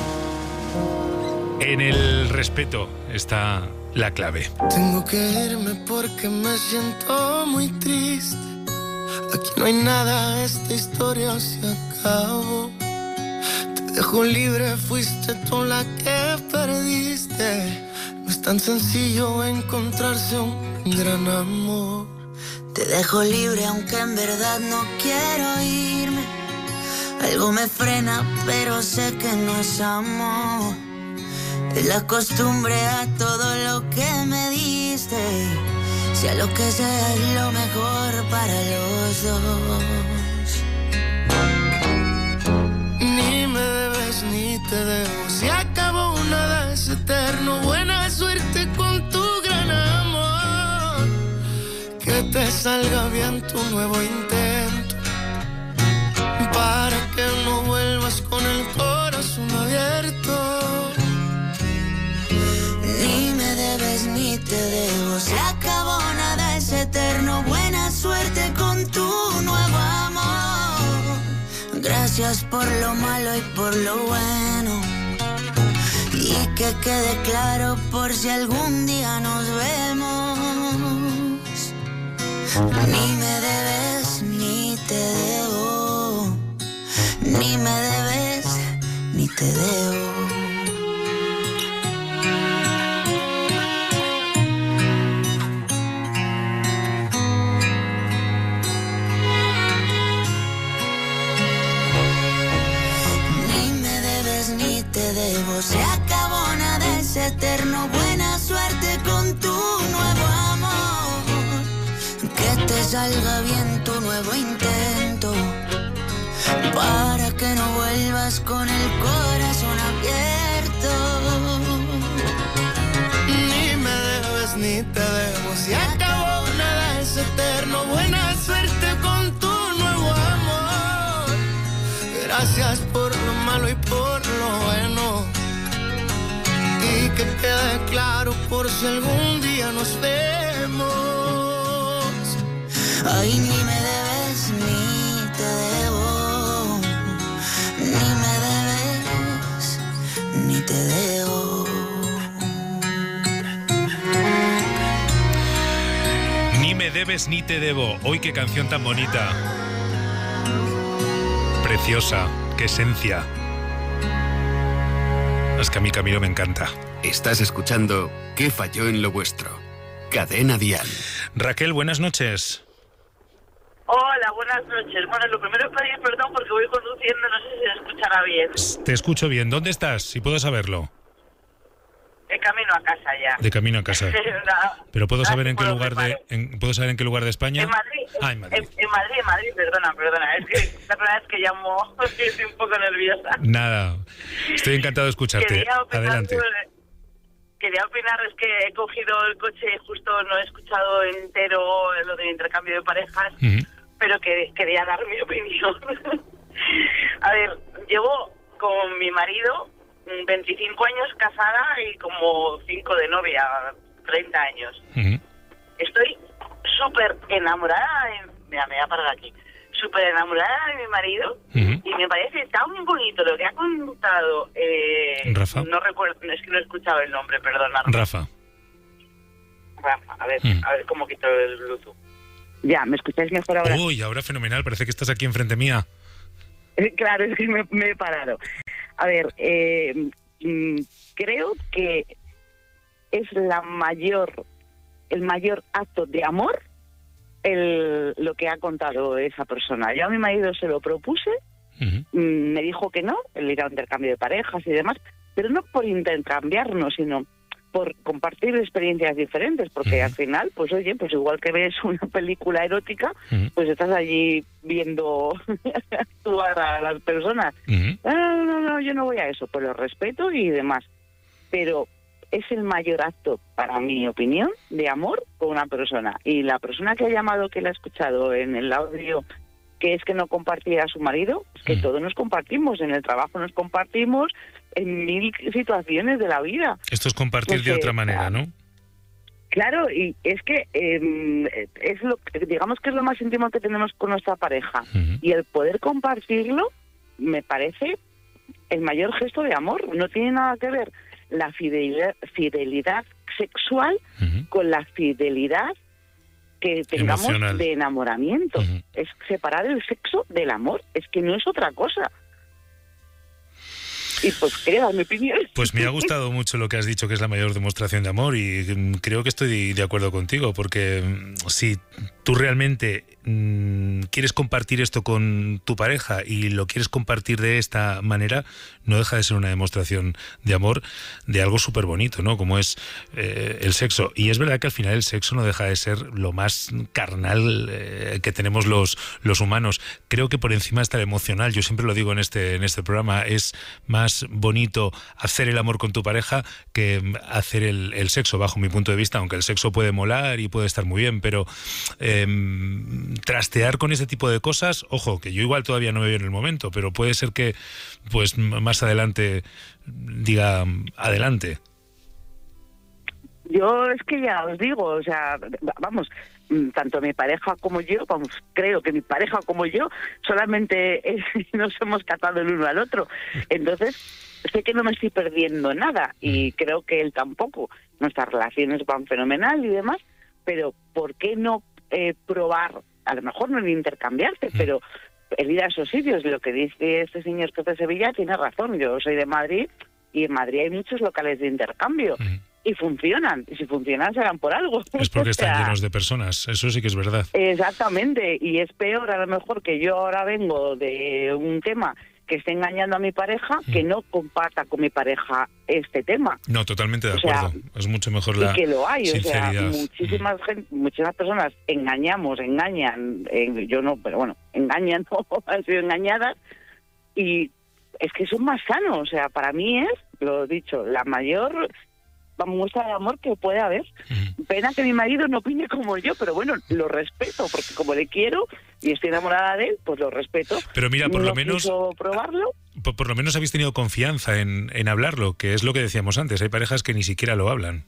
En el respeto está la clave. Tengo que irme porque me siento muy triste. Aquí no hay nada, esta historia se acabó. Te dejo libre, fuiste tú la que perdiste. No es tan sencillo encontrarse un gran amor. Te dejo libre aunque en verdad no quiero irme. Algo me frena, pero sé que no es amor. Es la costumbre a todo lo que me diste. Sea lo que sea, es lo mejor para los dos. Ni me debes ni te debo. Se acabó, nada es eterno. Buena suerte con tu gran amor. Que te salga bien tu nuevo intento. Para que no vuelvas con el corazón abierto. Ni me debes ni te debo. Se acabó, nada es eterno. Buena suerte con tu nuevo amor. Gracias por lo malo y por lo bueno. Y que quede claro por si algún día nos vemos. Ni me debes ni te debo. Ni me debes ni te debo. Se acabó, nada es eterno. Buena suerte con tu nuevo amor. Que te salga bien tu nuevo intento. Para que no vuelvas con el corazón abierto. Ni me debes ni te debo. Se acabó, nada es eterno. Buena suerte con tu nuevo amor. Gracias por lo malo y por lo bueno. Y que quede claro por si algún día nos vemos. Ay, ni me debes ni te debo. Ni me debes ni te debo. Ni me debes ni te debo. Hoy qué canción tan bonita. Preciosa, qué esencia. Es que a mí Camilo me encanta. Estás escuchando ¿Qué falló en lo vuestro? Cadena Dial. Raquel, buenas noches. Hola, buenas noches. Bueno, lo primero es pedir perdón porque voy conduciendo, no sé si se escuchará bien. Te escucho bien. ¿Dónde estás? Si puedo saberlo. De camino a casa ya. De camino a casa. Pero puedo saber en qué lugar ¿puedo saber en qué lugar de España? En Madrid. Ah, en Madrid. En Madrid, perdona. Es que la primera vez que llamo estoy un poco nerviosa. Nada. Estoy encantado de escucharte. Adelante. Quería opinar, es que he cogido el coche y justo no he escuchado entero lo del intercambio de parejas, pero que quería dar mi opinión. A ver, llevo con mi marido 25 años casada y como 5 de novia, 30 años. Estoy súper enamorada, mira, me voy a parar aquí, súper enamorada de mi marido y me parece tan bonito lo que ha contado. Rafa. No recuerdo, es que no he escuchado el nombre, perdona. Rafa, a ver cómo quito el Bluetooth. Ya, ¿me escucháis mejor ahora? Uy, ahora fenomenal, parece que estás aquí enfrente mía. Claro, es que me he parado. A ver, creo que es el mayor acto de amor lo que ha contado esa persona. Yo a mi marido se lo propuse, me dijo que no, el ir a un intercambio de parejas y demás, pero no por intercambiarnos, sino por compartir experiencias diferentes, porque al final, pues oye, pues igual que ves una película erótica, pues estás allí viendo actuar a las personas. No, yo no voy a eso, pues lo respeto y demás. Pero es el mayor acto, para mi opinión, de amor con una persona. Y la persona que ha llamado, que la ha escuchado en el audio, que es que no compartía a su marido, es que todos nos compartimos, en el trabajo nos compartimos, en mil situaciones de la vida. Esto es compartir de otra manera, ¿no? Claro, y es que es lo, digamos que es lo más íntimo que tenemos con nuestra pareja. Y el poder compartirlo me parece el mayor gesto de amor. No tiene nada que ver la fidelidad sexual con la fidelidad que tengamos emocional, de enamoramiento. Es separar el sexo del amor. Es que no es otra cosa. Y pues quería dar mi opinión. Pues me ha gustado mucho lo que has dicho, que es la mayor demostración de amor, y creo que estoy de acuerdo contigo, porque si tú realmente quieres compartir esto con tu pareja y lo quieres compartir de esta manera, no deja de ser una demostración de amor, de algo súper bonito, ¿no? Como es el sexo. Y es verdad que al final el sexo no deja de ser lo más carnal que tenemos los humanos. Creo que por encima está el emocional. Yo siempre lo digo en este programa, es más bonito hacer el amor con tu pareja que hacer el sexo, bajo mi punto de vista, aunque el sexo puede molar y puede estar muy bien, pero trastear con ese tipo de cosas, ojo, que yo igual todavía no me veo en el momento, pero puede ser que pues más adelante diga adelante. Yo es que ya os digo, o sea, vamos, tanto mi pareja como yo, vamos, creo que mi pareja como yo solamente nos hemos catado el uno al otro. Entonces, sé que no me estoy perdiendo nada y creo que él tampoco. Nuestras relaciones van fenomenal y demás, pero ¿por qué no probar? A lo mejor no en intercambiarse, pero el ir a esos sitios. Lo que dice este señor que es de Sevilla tiene razón. Yo soy de Madrid y en Madrid hay muchos locales de intercambio. Y funcionan, y si funcionan serán por algo. Es porque están llenos de personas, eso sí que es verdad. Exactamente, y es peor a lo mejor que yo ahora vengo de un tema que esté engañando a mi pareja, que no comparta con mi pareja este tema. No, totalmente de acuerdo, es mucho mejor la que lo hay, sinceridad. O sea, muchísimas personas engañan, yo no, pero bueno, engañan, no, han sido engañadas, y es que son más sanos, o sea, para mí es, lo dicho, la mayor muestra de amor que puede haber. Pena que mi marido no opine como yo, pero bueno, lo respeto, porque como le quiero y estoy enamorada de él, pues lo respeto. Pero mira, por no lo menos quiso probarlo. Por lo menos habéis tenido confianza en hablarlo, que es lo que decíamos antes. Hay parejas que ni siquiera lo hablan.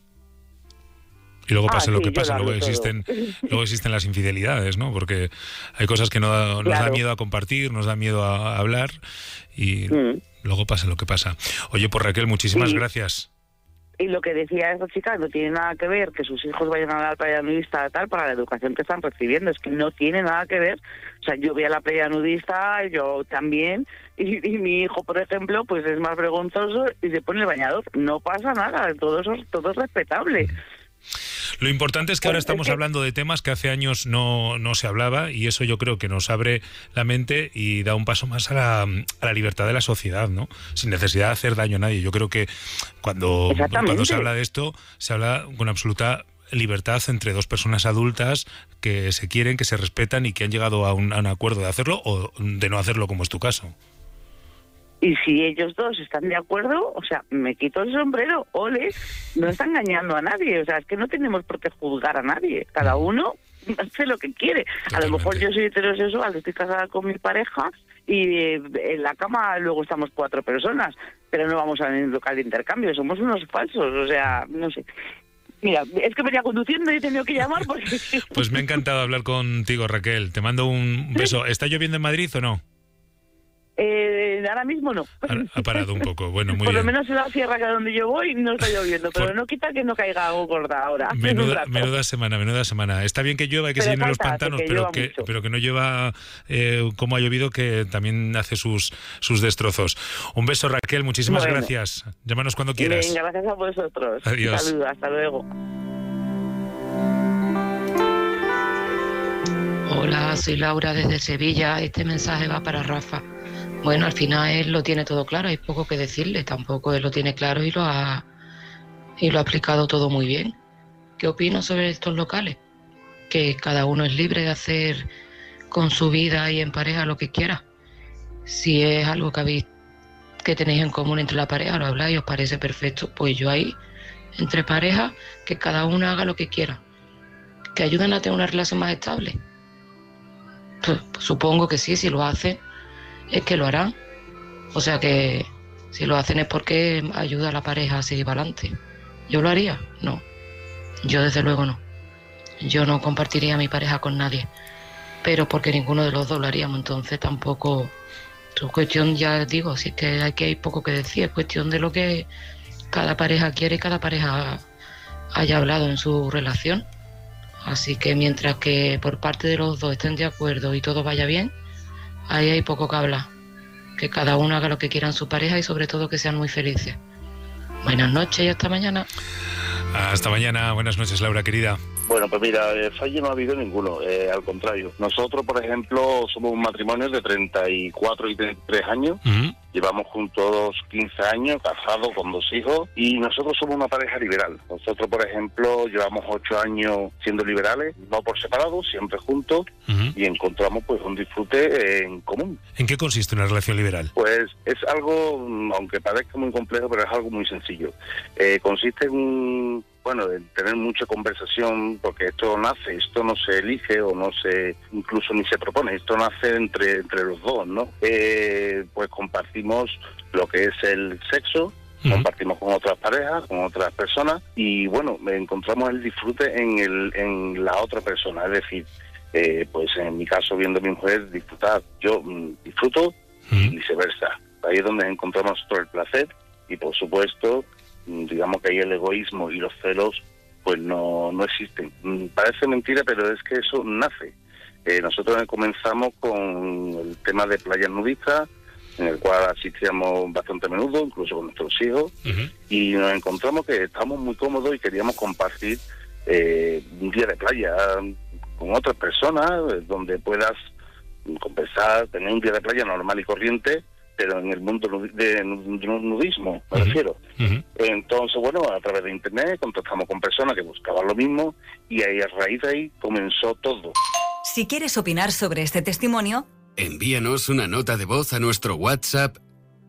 Y luego pasa lo que pasa, luego existen las infidelidades, ¿no? Porque hay cosas que nos da miedo a compartir, nos da miedo a hablar, y luego pasa lo que pasa. Oye, pues Raquel, muchísimas gracias. Y lo que decía esa chica no tiene nada que ver que sus hijos vayan a la playa nudista tal para la educación que están recibiendo, es que no tiene nada que ver. O sea, yo voy a la playa nudista, yo también, y mi hijo, por ejemplo, pues es más vergonzoso y se pone el bañador. No pasa nada, todo es respetable. Lo importante es que ahora estamos hablando de temas que hace años no se hablaba, y eso yo creo que nos abre la mente y da un paso más a la libertad de la sociedad, ¿no? Sin necesidad de hacer daño a nadie. Yo creo que cuando se habla de esto, se habla con absoluta libertad entre dos personas adultas que se quieren, que se respetan y que han llegado a un acuerdo de hacerlo o de no hacerlo, como es tu caso. Y si ellos dos están de acuerdo, o sea, me quito el sombrero, ole, no está engañando a nadie, o sea, es que no tenemos por qué juzgar a nadie, cada uno hace lo que quiere. Totalmente. A lo mejor yo soy heterosexual, estoy casada con mi pareja y en la cama luego estamos 4 personas, pero no vamos a un local de intercambio, somos unos falsos, o sea, no sé. Mira, es que venía conduciendo y he tenido que llamar porque... Pues me ha encantado hablar contigo, Raquel, te mando un beso. ¿Está lloviendo en Madrid o no? Ahora mismo no. Ha parado un poco, bueno, muy bien. Por lo menos en la sierra que donde yo voy no está lloviendo, pero no quita que no caiga agua gorda ahora. Menuda semana. Está bien que llueva y que se llenen los pantanos, pero que no llueva como ha llovido, que también hace sus destrozos. Un beso, Raquel, muchísimas gracias. Llámanos cuando quieras. Venga, gracias a vosotros. Adiós. Saludos, hasta luego. Hola, soy Laura desde Sevilla. Este mensaje va para Rafa. Bueno, al final él lo tiene todo claro, hay poco que decirle, tampoco él lo tiene claro y lo ha y lo ha explicado todo muy bien. ¿Qué opino sobre estos locales? Que cada uno es libre de hacer con su vida y en pareja lo que quiera. Si es algo que tenéis en común entre la pareja, lo habláis y os parece perfecto, pues yo ahí, entre parejas, que cada uno haga lo que quiera. ¿Que ayudan a tener una relación más estable? Pues supongo que sí, si lo hacen, es que lo harán. O sea que si lo hacen es porque ayuda a la pareja a seguir para adelante. ¿Yo lo haría? No. Yo desde luego no. Yo no compartiría a mi pareja con nadie. Pero porque ninguno de los dos lo haríamos, entonces tampoco... Es cuestión, ya digo, si es que aquí hay poco que decir, es cuestión de lo que cada pareja quiere y cada pareja haya hablado en su relación. Así que mientras que por parte de los dos estén de acuerdo y todo vaya bien, ahí hay poco que hablar. Que cada uno haga lo que quiera en su pareja y sobre todo que sean muy felices. Buenas noches y hasta mañana. Hasta mañana. Buenas noches, Laura, querida. Bueno, pues mira, fallo no ha habido ninguno, al contrario. Nosotros, por ejemplo, somos un matrimonio de 34 y 33 años. Llevamos juntos 15 años, casados con 2 hijos, y nosotros somos una pareja liberal. Nosotros, por ejemplo, llevamos 8 años siendo liberales, no por separado, siempre juntos, y encontramos pues un disfrute en común. ¿En qué consiste una relación liberal? Pues es algo, aunque parezca muy complejo, pero es algo muy sencillo. Consiste en en tener mucha conversación, porque esto no se elige o no se, incluso ni se propone, esto nace entre los dos, ¿no? Pues compartimos lo que es el sexo, compartimos con otras parejas, con otras personas, y bueno, encontramos el disfrute en la otra persona, es decir, pues en mi caso, viendo a mi mujer disfrutar, yo disfruto y viceversa. Ahí es donde encontramos nosotros el placer, y por supuesto, digamos que ahí el egoísmo y los celos pues no existen. Parece mentira, pero es que eso nace. Nosotros comenzamos con el tema de playas nudistas, en el cual asistíamos bastante a menudo, incluso con nuestros hijos, y nos encontramos que estábamos muy cómodos y queríamos compartir un día de playa con otras personas, donde puedas conversar, tener un día de playa normal y corriente, pero en el mundo de nudismo, me refiero. Entonces, bueno, a través de internet contactamos con personas que buscaban lo mismo, y ahí, a raíz de ahí comenzó todo. Si quieres opinar sobre este testimonio, envíanos una nota de voz a nuestro WhatsApp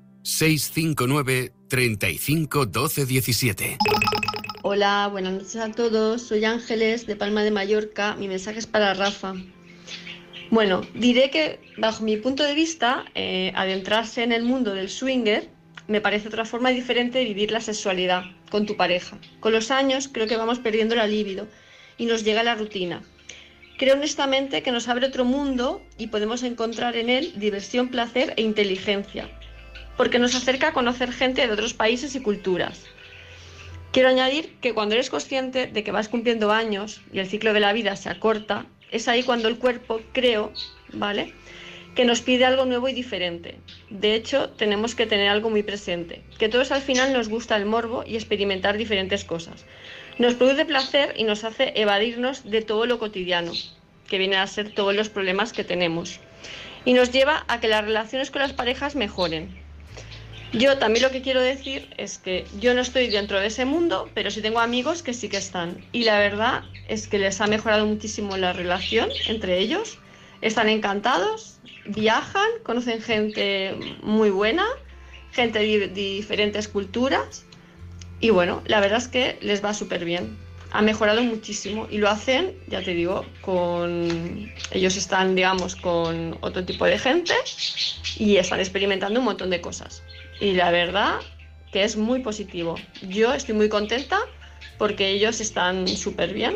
659 35 12 17. Hola, buenas noches a todos. Soy Ángeles, de Palma de Mallorca. Mi mensaje es para Rafa. Bueno, diré que, bajo mi punto de vista, adentrarse en el mundo del swinger me parece otra forma diferente de vivir la sexualidad con tu pareja. Con los años creo que vamos perdiendo la libido y nos llega la rutina. Creo honestamente que nos abre otro mundo y podemos encontrar en él diversión, placer e inteligencia, porque nos acerca a conocer gente de otros países y culturas. Quiero añadir que cuando eres consciente de que vas cumpliendo años y el ciclo de la vida se acorta, es ahí cuando el cuerpo, creo, ¿vale?, que nos pide algo nuevo y diferente. De hecho, tenemos que tener algo muy presente, que todos al final nos gusta el morbo y experimentar diferentes cosas. Nos produce placer y nos hace evadirnos de todo lo cotidiano, que viene a ser todos los problemas que tenemos. Y nos lleva a que las relaciones con las parejas mejoren. Yo también lo que quiero decir es que yo no estoy dentro de ese mundo, pero sí tengo amigos que sí que están. Y la verdad es que les ha mejorado muchísimo la relación entre ellos. Están encantados, viajan, conocen gente muy buena, gente de diferentes culturas. Y bueno, la verdad es que les va súper bien. Ha mejorado muchísimo y lo hacen, ya te digo, ellos están, digamos, con otro tipo de gente y están experimentando un montón de cosas. Y la verdad que es muy positivo. Yo estoy muy contenta porque ellos están súper bien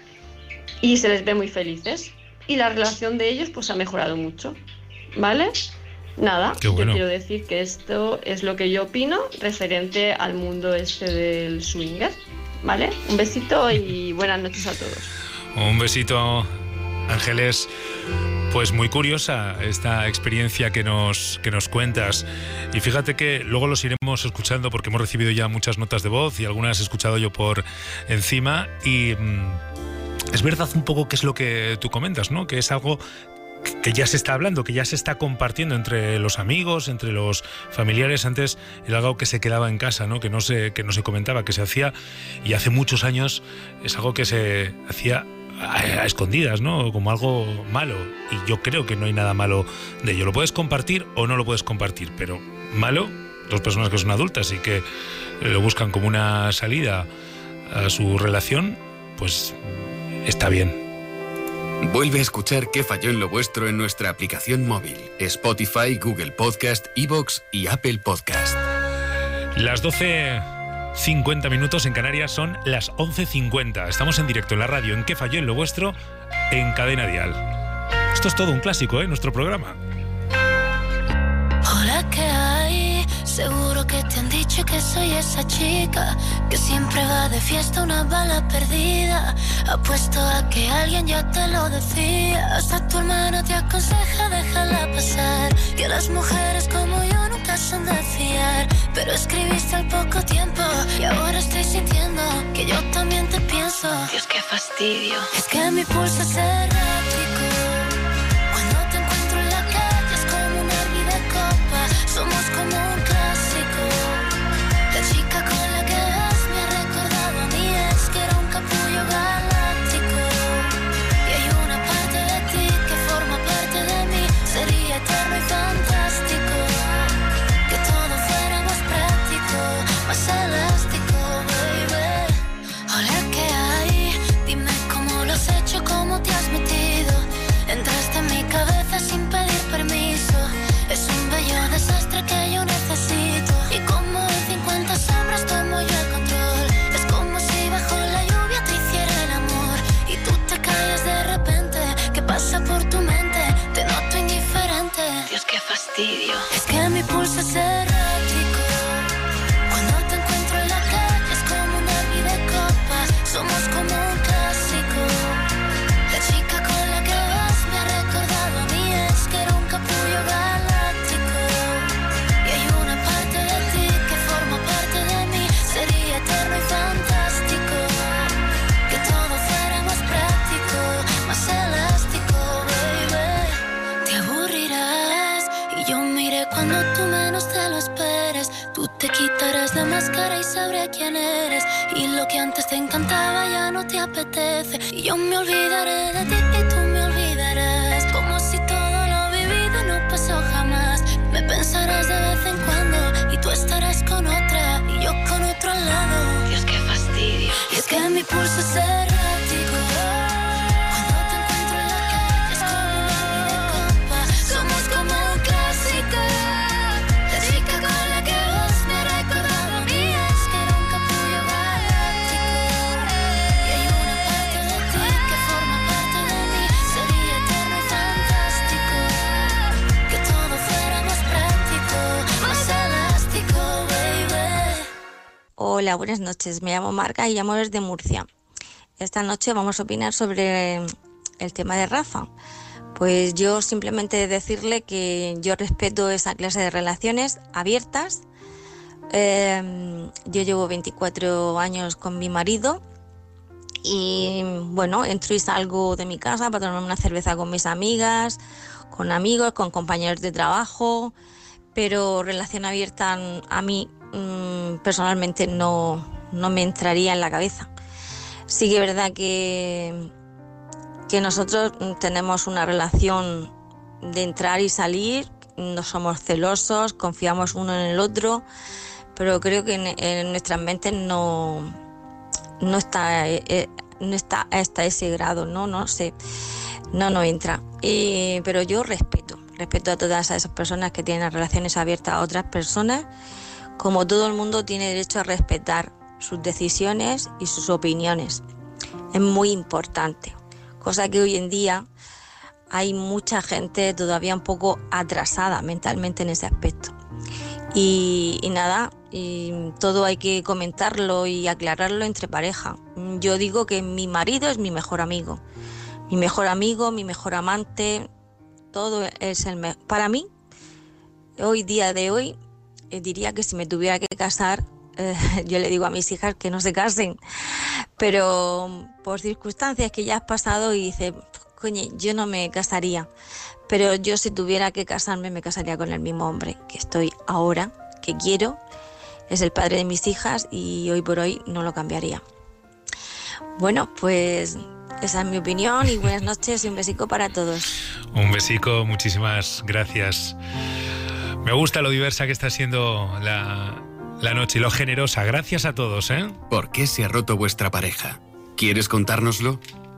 y se les ve muy felices. Y la relación de ellos pues ha mejorado mucho, ¿vale? Nada, bueno. Yo quiero decir que esto es lo que yo opino referente al mundo este del swinger, ¿vale? Un besito y buenas noches a todos. Un besito, Ángeles. Pues muy curiosa esta experiencia que nos cuentas. Y fíjate que luego los iremos escuchando porque hemos recibido ya muchas notas de voz y algunas he escuchado yo por encima. Y es verdad un poco que es lo que tú comentas, ¿no? Que es algo que ya se está hablando, que ya se está compartiendo entre los amigos, entre los familiares. Antes era algo que se quedaba en casa, ¿no? Que no se comentaba, que se hacía, y hace muchos años es algo que se hacía a escondidas, ¿no? Como algo malo. Y yo creo que no hay nada malo de ello. Lo puedes compartir o no lo puedes compartir, pero malo, dos personas que son adultas y que lo buscan como una salida a su relación, pues está bien. Vuelve a escuchar ¿Qué falló en lo vuestro? En nuestra aplicación móvil, Spotify, Google Podcast, iVoox y Apple Podcast. Las 12:50 minutos en Canarias, son las 11:50. Estamos en directo en la radio en ¿Qué falló en lo vuestro? En Cadena Dial. Esto es todo un clásico, nuestro programa. Hola, ¿qué hay? Seguro que te han dicho que soy esa chica que siempre va de fiesta, una bala perdida. Apuesto a que alguien ya te lo decía. Hasta tu hermana te aconseja déjala pasar, que las mujeres como yo nunca son de fiar. Pero escribiste al poco tiempo y ahora estoy sintiendo que yo también te pienso. Dios, qué fastidio. Es que mi pulso es errático. Cuando te encuentro en la calle es como un hervida de copa. Somos como un clásico. La chica con la que vas me ha recordado a mi ex, que era un capullo galáctico. Y hay una parte de ti que forma parte de mí. Sería eterno y fantástico que todo fuera más práctico, más elástico, baby. Hola, ¿qué hay? Dime cómo lo has hecho, cómo te has metido. Entraste en mi cabeza sin pedir permiso. Es un bello desastre que yo necesito. Y como en 50 sombras tomo yo el control. Es como si bajo la lluvia te hiciera el amor y tú te callas de repente. ¿Qué pasa por tu mente? Te noto indiferente. Dios, qué fastidio. Es que mi pulso es errático. Cuando te encuentro en la calle es como un hervida de copa. Somos como un clásico. La chica con la que vas me ha recordado a mi ex, que era un capullo galáctico. Y hay una parte de ti que forma parte de mí. Sería eterno y fantástico que todo fuera más práctico, más elástico, baby. Te aburrirás y yo miré cuando tú menos te lo esperes. Tú te quitarás la máscara y sabré quién eres. Y lo que antes te encantaba ya no te apetece. Y yo me olvidaré de ti y tú me olvidarás. Como si todo lo vivido no pasó jamás. Me pensarás de vez en cuando y tú estarás con otra y yo con otro al lado. Dios, qué fastidio. Y es que mi pulso es errático. Cuando te encuentro en la calle es como una hervida de copa. Somos como un clásico. La chica con la que vas me ha recordado a mi ex, que era un capullo galáctico. Y hay una parte de ti que forma parte de mí. Sería eterno y fantástico que todo fuera más práctico, más elástico, baby. Hola, buenas noches. Me llamo Marga y llamo desde Murcia. Esta noche vamos a opinar sobre el tema de Rafa. Pues yo simplemente decirle que yo respeto esa clase de relaciones abiertas. Yo llevo 24 años con mi marido y bueno, entro y salgo de mi casa para tomarme una cerveza con mis amigas, con amigos, con compañeros de trabajo, pero relación abierta a mí personalmente no me entraría en la cabeza. Sí que es verdad que nosotros tenemos una relación de entrar y salir, no somos celosos, confiamos uno en el otro, pero creo que en nuestras mentes no está hasta ese grado, no sé, no entra. Pero yo respeto a todas esas personas que tienen relaciones abiertas a otras personas, como todo el mundo tiene derecho a respetar sus decisiones y sus opiniones. Es muy importante, cosa que hoy en día hay mucha gente todavía un poco atrasada mentalmente en ese aspecto. Y nada, y todo hay que comentarlo y aclararlo entre pareja. Yo digo que mi marido es mi mejor amigo, mi mejor amante, todo es el mejor. Para mí, día de hoy, diría que si me tuviera que casar, yo le digo a mis hijas que no se casen, pero por circunstancias que ya has pasado y dices, coño, yo no me casaría. pero yo si tuviera que casarme me casaría con el mismo hombre que estoy ahora, que quiero, es el padre de mis hijas y hoy por hoy no lo cambiaría. Bueno, pues esa es mi opinión y buenas noches y un besico para todos. Un besico, muchísimas gracias. Me gusta lo diversa que está siendo la noche y lo generosa. Gracias a todos, ¿eh? ¿Por qué se ha roto vuestra pareja? ¿Quieres contárnoslo?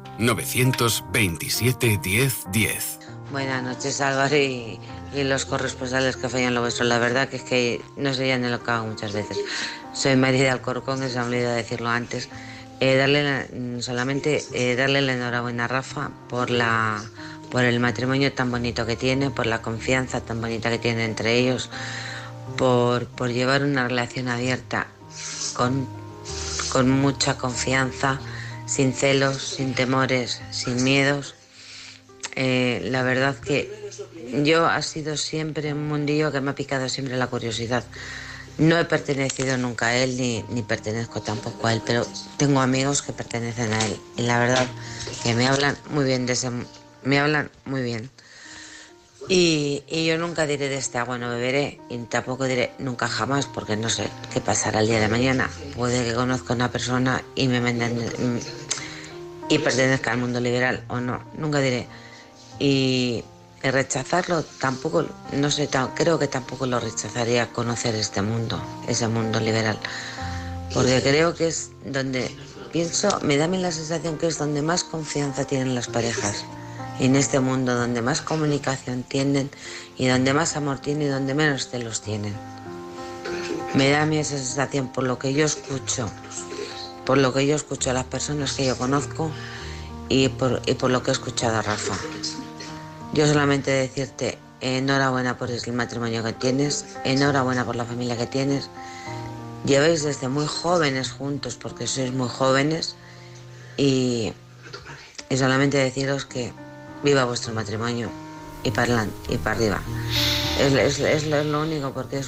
927 10 10. Buenas noches, Álvaro, y los corresponsales que fallan lo vuestro. La verdad que es que no sé ya ni lo que hago muchas veces. Soy María Alcorcón, que se me ha olvidado decirlo antes. Darle la enhorabuena a Rafa por el matrimonio tan bonito que tiene, por la confianza tan bonita que tiene entre ellos, por llevar una relación abierta con mucha confianza, sin celos, sin temores, sin miedos. La verdad que yo ha sido siempre un mundillo que me ha picado siempre la curiosidad. No he pertenecido nunca a él ni pertenezco tampoco a él, pero tengo amigos que pertenecen a él y la verdad que me hablan muy bien me hablan muy bien. Y yo nunca diré de este agua no beberé y tampoco diré nunca jamás, porque no sé qué pasará el día de mañana. Puede que conozca a una persona y me manden y pertenezca al mundo liberal o no, nunca diré. Y rechazarlo tampoco, no sé, creo que tampoco lo rechazaría conocer ese mundo liberal, porque creo que es donde me da a mí la sensación que es donde más confianza tienen las parejas, y en este mundo donde más comunicación tienen y donde más amor tienen y donde menos celos tienen. Me da a mí esa sensación por lo que yo escucho a las personas que yo conozco y por lo que he escuchado a Rafa. Yo solamente decirte enhorabuena por el matrimonio que tienes, enhorabuena por la familia que tienes. Lleváis desde muy jóvenes juntos, porque sois muy jóvenes, y solamente deciros que viva vuestro matrimonio y para adelante y para arriba. Es lo único, porque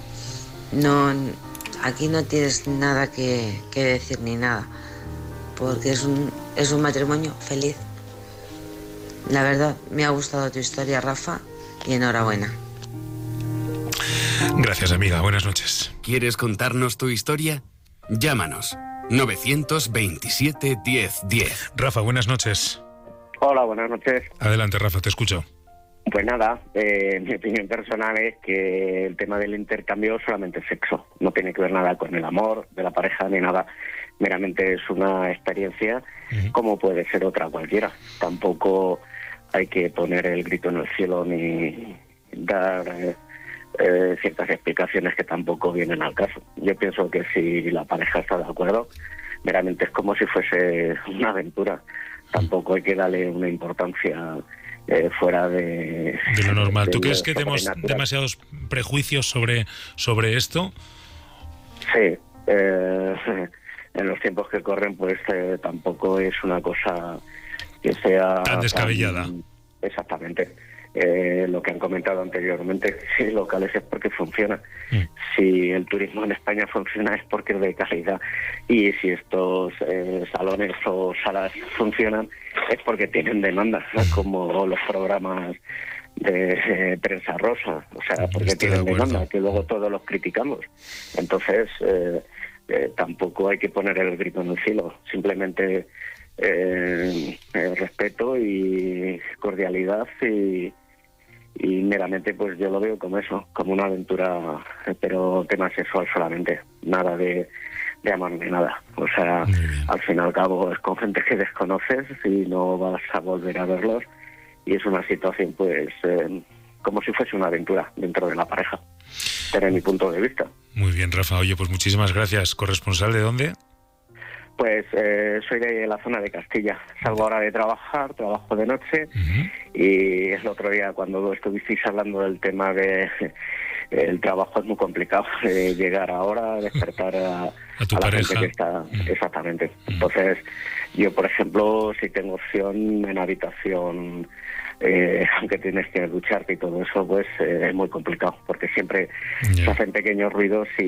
aquí no tienes nada que decir ni nada, porque es un matrimonio feliz. La verdad, me ha gustado tu historia, Rafa, y enhorabuena. Gracias, amiga. Buenas noches. ¿Quieres contarnos tu historia? Llámanos. 927 10 10. Rafa, buenas noches. Hola, buenas noches. Adelante, Rafa, te escucho. Pues nada, mi opinión personal es que el tema del intercambio es solamente sexo. No tiene que ver nada con el amor de la pareja ni nada. Meramente es una experiencia como puede ser otra cualquiera. Tampoco hay que poner el grito en el cielo ni dar ciertas explicaciones que tampoco vienen al caso. Yo pienso que si la pareja está de acuerdo, meramente es como si fuese una aventura. Tampoco hay que darle una importancia fuera de lo normal. ¿Tú crees que tenemos demasiados prejuicios sobre esto? Sí. En los tiempos que corren, pues tampoco es una cosa que sea tan descabellada. Exactamente. Lo que han comentado anteriormente, si locales es porque funciona. Si el turismo en España funciona es porque es de calidad, y si estos salones o salas funcionan es porque tienen demanda, como los programas de prensa rosa, o sea, porque tienen demanda, que luego todos los criticamos. Entonces tampoco hay que poner el grito en el cielo, simplemente respeto y cordialidad y meramente pues yo lo veo como eso, como una aventura, pero tema sexual solamente, nada de amor ni nada. O sea, al fin y al cabo es con gente que desconoces y no vas a volver a verlos, y es una situación pues como si fuese una aventura dentro de la pareja, desde mi punto de vista. Muy bien, Rafa. Oye, pues muchísimas gracias. ¿Corresponsal de dónde? Pues soy de la zona de Castilla. Salgo ahora de trabajar, trabajo de noche, y el otro día cuando estuvisteis hablando del tema de el trabajo es muy complicado, llegar ahora, despertar a tu pareja. Gente que está exactamente. Entonces yo, por ejemplo, si tengo opción en habitación, aunque tienes que ducharte y todo eso, pues es muy complicado, porque siempre se hacen pequeños ruidos y